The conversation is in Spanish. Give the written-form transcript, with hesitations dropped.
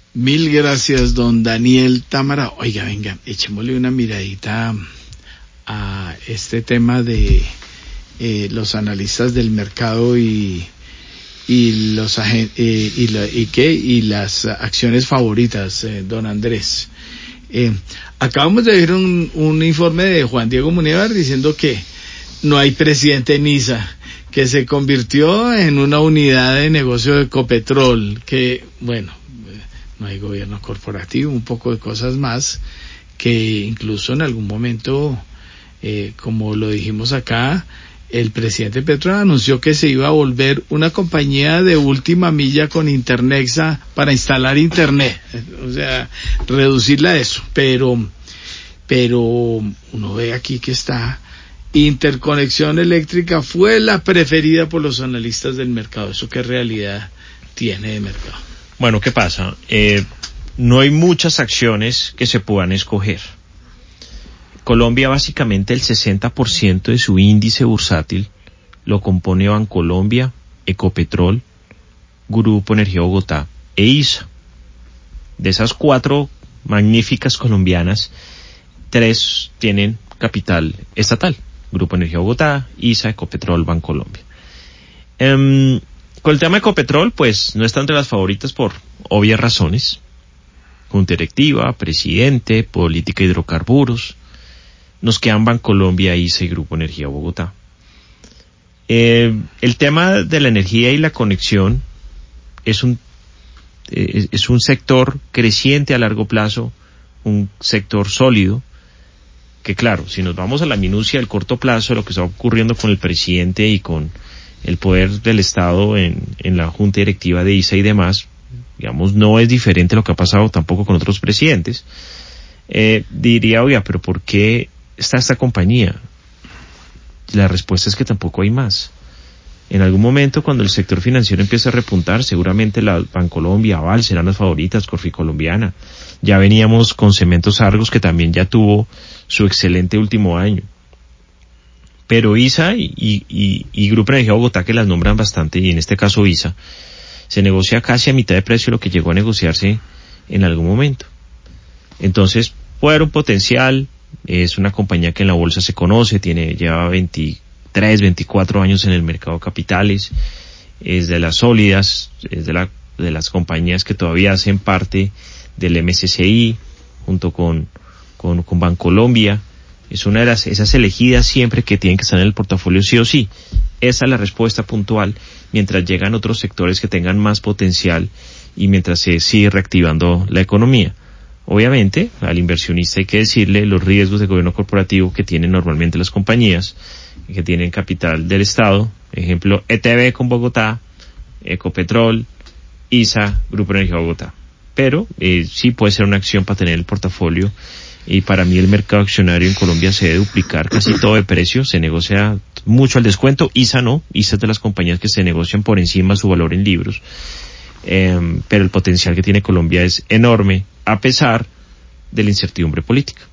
Mil gracias, don Daniel Támara. Oiga, venga, echémosle una miradita a este tema de los analistas del mercado y las acciones favoritas, don Andrés. Acabamos de ver un informe de Juan Diego Munevar diciendo que no hay presidente en ISA, que se convirtió en una unidad de negocio de Ecopetrol, que bueno, no hay gobierno corporativo, un poco de cosas más, que incluso en algún momento, como lo dijimos acá, el presidente Petro anunció que se iba a volver una compañía de última milla con Internexa para instalar internet, o sea, reducirla a eso, pero uno ve aquí que está interconexión eléctrica fue la preferida por los analistas del mercado. ¿Eso qué realidad tiene de mercado? Bueno, ¿qué pasa? No hay muchas acciones que se puedan escoger. Colombia, básicamente el 60% de su índice bursátil lo compone Bancolombia, Ecopetrol, Grupo Energía Bogotá e ISA. De esas 4 magníficas colombianas, 3 tienen capital estatal: Grupo Energía Bogotá, ISA, Ecopetrol, Bancolombia. Con el tema de Ecopetrol, pues no está entre las favoritas por obvias razones: junta directiva, presidente, política de hidrocarburos. Nos quedan Bancolombia, ISA y Grupo Energía Bogotá. El tema de la energía y la conexión es un sector creciente a largo plazo, un sector sólido, que claro, si nos vamos a la minucia del corto plazo, lo que está ocurriendo con el presidente y con el poder del Estado en la junta directiva de ISA y demás, digamos, no es diferente a lo que ha pasado tampoco con otros presidentes. Diría, oiga, pero ¿por qué está esta compañía? La respuesta es que tampoco hay más. En algún momento, cuando el sector financiero empiece a repuntar, seguramente la Bancolombia, Aval serán las favoritas, Corficolombiana. Ya veníamos con Cementos Argos, que también ya tuvo su excelente último año. Pero ISA y Grupo Energía Bogotá, que las nombran bastante, y en este caso ISA, se negocia casi a mitad de precio lo que llegó a negociarse en algún momento. Entonces, puede haber un potencial. Es una compañía que en la bolsa se conoce, lleva 23, 24 años en el mercado de capitales, es de las sólidas, es de las compañías que todavía hacen parte del MSCI, junto con Bancolombia. Es una de esas elegidas siempre que tienen que estar en el portafolio sí o sí. Esa es la respuesta puntual, mientras llegan otros sectores que tengan más potencial y mientras se sigue reactivando la economía. Obviamente, al inversionista hay que decirle los riesgos de gobierno corporativo que tienen normalmente las compañías, que tienen capital del Estado, ejemplo, ETB con Bogotá, Ecopetrol, ISA, Grupo Energía Bogotá. Pero sí puede ser una acción para tener el portafolio, y para mí el mercado accionario en Colombia se debe duplicar casi todo de precio, se negocia mucho al descuento. ISA no, ISA es de las compañías que se negocian por encima de su valor en libros. Pero el potencial que tiene Colombia es enorme, a pesar de la incertidumbre política.